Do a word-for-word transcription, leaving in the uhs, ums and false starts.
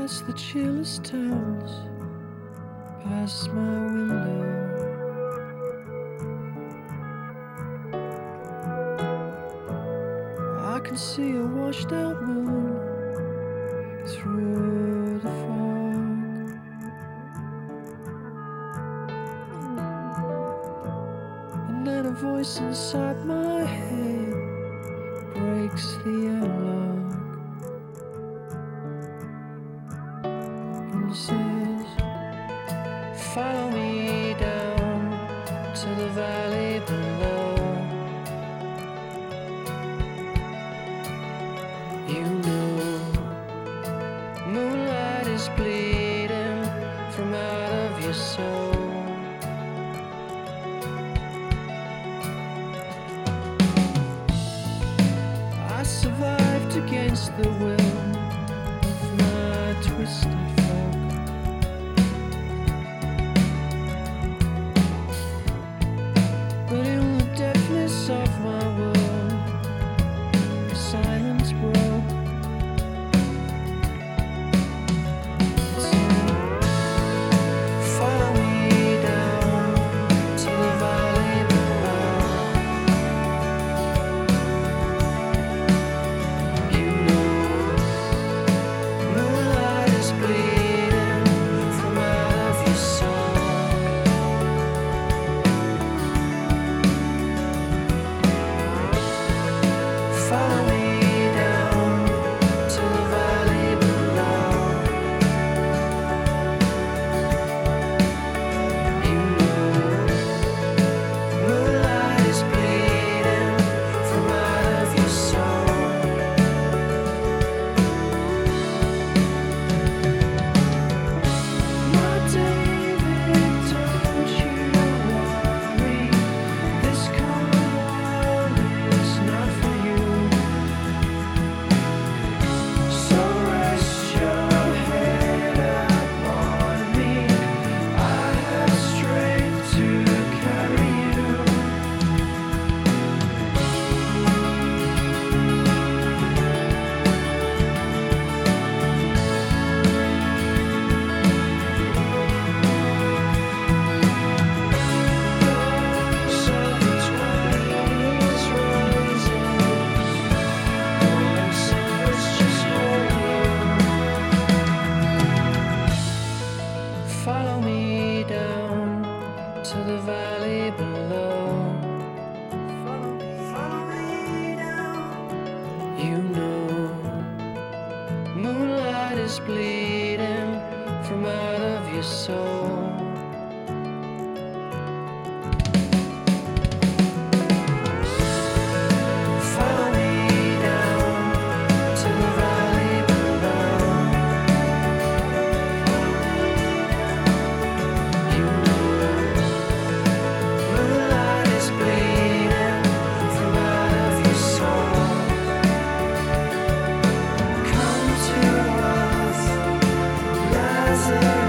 past the chillest towns, past my window. I can see a washed out moon through the fog, and then a voice inside my head breaks the analog and says, follow me down to the valley below. You know, moonlight is bleeding from out of your soul. I survived against the will of my twisted folk, but in the deafness of my world, the silence broke. Follow me down to the valley below. You know, moonlight is bleeding from out of your soul. Follow me down to the valley below. You know, moonlight is bleeding from out of your soul. My David, don't you worry, this cold world is not for you. So rest your head upon me, I have strength to carry you. So the twenties rising, going summer's just for you. Follow me down to the valley below. Follow me down. You know, moonlight is bleeding from out of your soul. Follow me down to the valley below. You know, moonlight is bleeding from out of your soul. Come to us, Lazarus.